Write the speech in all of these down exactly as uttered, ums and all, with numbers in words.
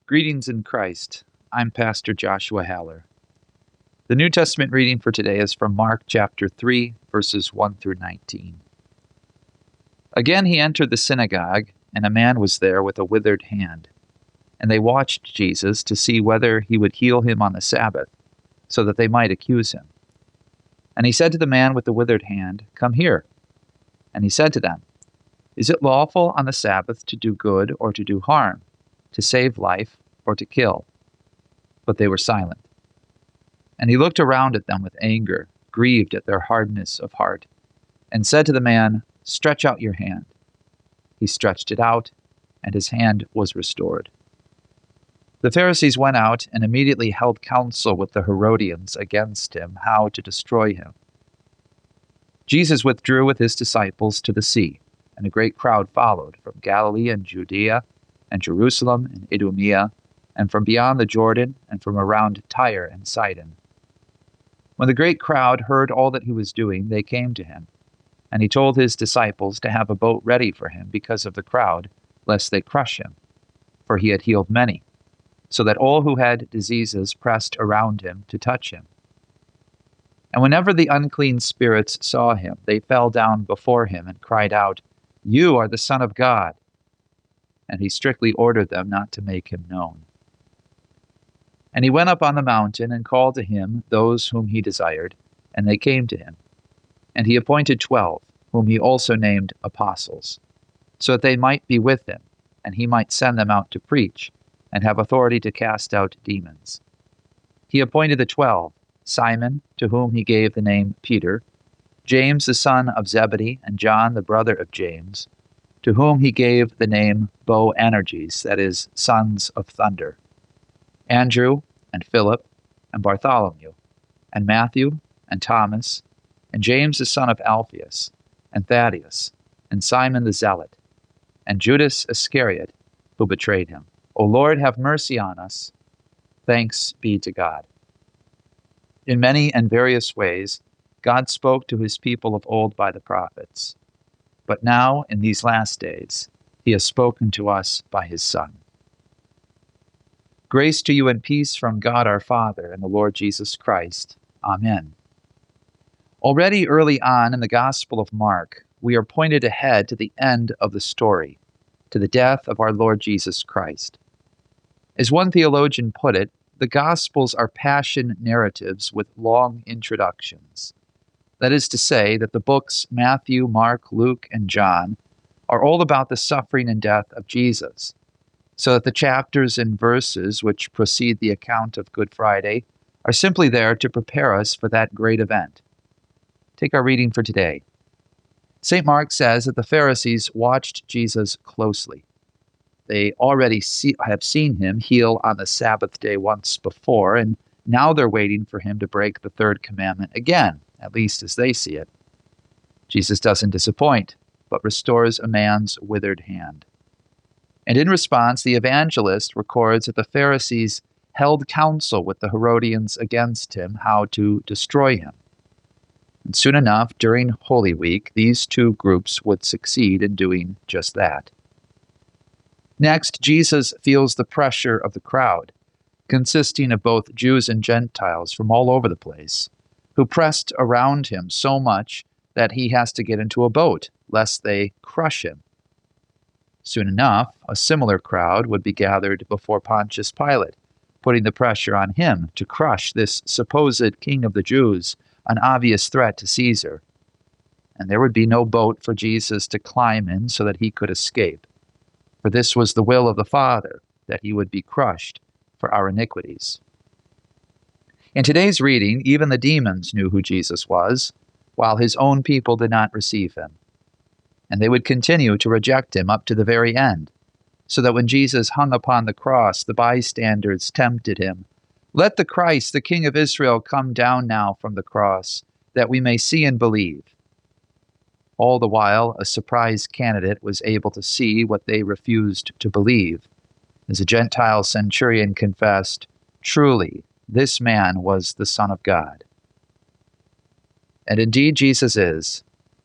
Greetings in Christ. I'm Pastor Joshua Haller. The New Testament reading for today is from Mark chapter three, verses one through nineteen. Again he entered the synagogue, and a man was there with a withered hand. And they watched Jesus to see whether he would heal him on the Sabbath, so that they might accuse him. And he said to the man with the withered hand, "Come here." And he said to them, "Is it lawful on the Sabbath to do good or to do harm, to save life or to kill?" But they were silent. And he looked around at them with anger, grieved at their hardness of heart, and said to the man, "Stretch out your hand." He stretched it out, and his hand was restored. The Pharisees went out and immediately held counsel with the Herodians against him, how to destroy him. Jesus withdrew with his disciples to the sea, and a great crowd followed from Galilee and Judea and Jerusalem and Idumea, and from beyond the Jordan, and from around Tyre and Sidon. When the great crowd heard all that he was doing, they came to him, and he told his disciples to have a boat ready for him because of the crowd, lest they crush him, for he had healed many, so that all who had diseases pressed around him to touch him. And whenever the unclean spirits saw him, they fell down before him and cried out, "You are the Son of God." And he strictly ordered them not to make him known. And he went up on the mountain and called to him those whom he desired, and they came to him. And he appointed twelve, whom he also named apostles, so that they might be with him, and he might send them out to preach, and have authority to cast out demons. He appointed the twelve, Simon, to whom he gave the name Peter, James the son of Zebedee, and John the brother of James, to whom he gave the name Boanerges, that is, sons of thunder, Andrew, and Philip, and Bartholomew, and Matthew, and Thomas, and James the son of Alphaeus, and Thaddeus, and Simon the Zealot, and Judas Iscariot, who betrayed him. O Lord, have mercy on us. Thanks be to God. In many and various ways, God spoke to his people of old by the prophets. But now, in these last days, he has spoken to us by his Son. Grace to you and peace from God our Father and the Lord Jesus Christ. Amen. Already early on in the Gospel of Mark, we are pointed ahead to the end of the story, to the death of our Lord Jesus Christ. As one theologian put it, the Gospels are passion narratives with long introductions. That is to say that the books Matthew, Mark, Luke, and John are all about the suffering and death of Jesus, so that the chapters and verses which precede the account of Good Friday are simply there to prepare us for that great event. Take our reading for today. Saint Mark says that the Pharisees watched Jesus closely. They already see, have seen him heal on the Sabbath day once before, and now they're waiting for him to break the third commandment again, at least as they see it. Jesus doesn't disappoint, but restores a man's withered hand. And in response, the evangelist records that the Pharisees held counsel with the Herodians against him, how to destroy him. And soon enough, during Holy Week, these two groups would succeed in doing just that. Next, Jesus feels the pressure of the crowd, consisting of both Jews and Gentiles from all over the place, who pressed around him so much that he has to get into a boat, lest they crush him. Soon enough, a similar crowd would be gathered before Pontius Pilate, putting the pressure on him to crush this supposed king of the Jews, an obvious threat to Caesar. And there would be no boat for Jesus to climb in so that he could escape. For this was the will of the Father, that he would be crushed for our iniquities. In today's reading, even the demons knew who Jesus was, while his own people did not receive him. And they would continue to reject him up to the very end, so that when Jesus hung upon the cross, the bystanders tempted him, "Let the Christ, the King of Israel, come down now from the cross, that we may see and believe." All the while, a surprised candidate was able to see what they refused to believe, as a Gentile centurion confessed, "Truly, this man was the Son of God." And indeed Jesus is.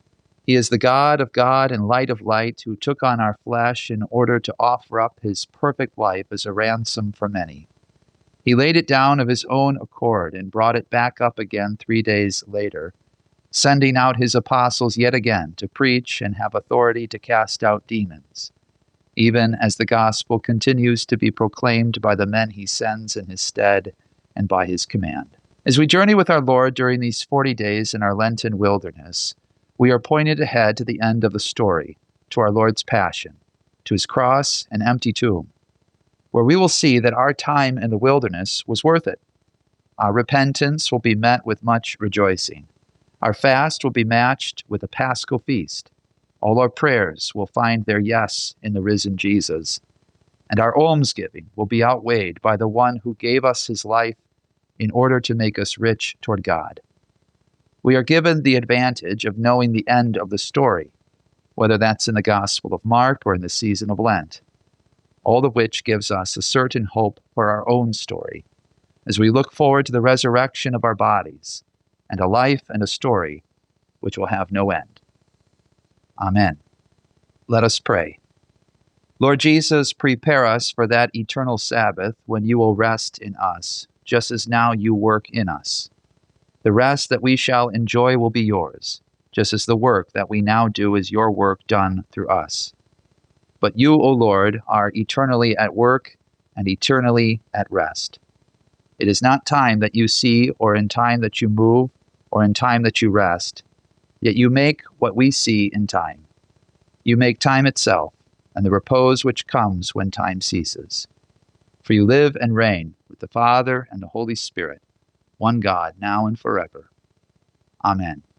He is the God of God and light of light, who took on our flesh in order to offer up his perfect life as a ransom for many. He laid it down of his own accord and brought it back up again three days later, sending out his apostles yet again to preach and have authority to cast out demons, even as the gospel continues to be proclaimed by the men he sends in his stead and by his command. As we journey with our Lord during these forty days in our Lenten wilderness, we are pointed ahead to the end of the story, to our Lord's passion, to his cross and empty tomb, where we will see that our time in the wilderness was worth it. Our repentance will be met with much rejoicing. Our fast will be matched with a Paschal feast. All our prayers will find their yes in the risen Jesus. And our almsgiving will be outweighed by the one who gave us his life in order to make us rich toward God. We are given the advantage of knowing the end of the story, whether that's in the Gospel of Mark or in the season of Lent, all of which gives us a certain hope for our own story as we look forward to the resurrection of our bodies and a life and a story which will have no end. Amen. Let us pray. Lord Jesus, prepare us for that eternal Sabbath when you will rest in us, just as now you work in us. The rest that we shall enjoy will be yours, just as the work that we now do is your work done through us. But you, O Lord, are eternally at work and eternally at rest. It is not time that you see, or in time that you move, or in time that you rest, yet you make what we see in time. You make time itself, and the repose which comes when time ceases. For you live and reign with the Father and the Holy Spirit, one God, now and forever. Amen.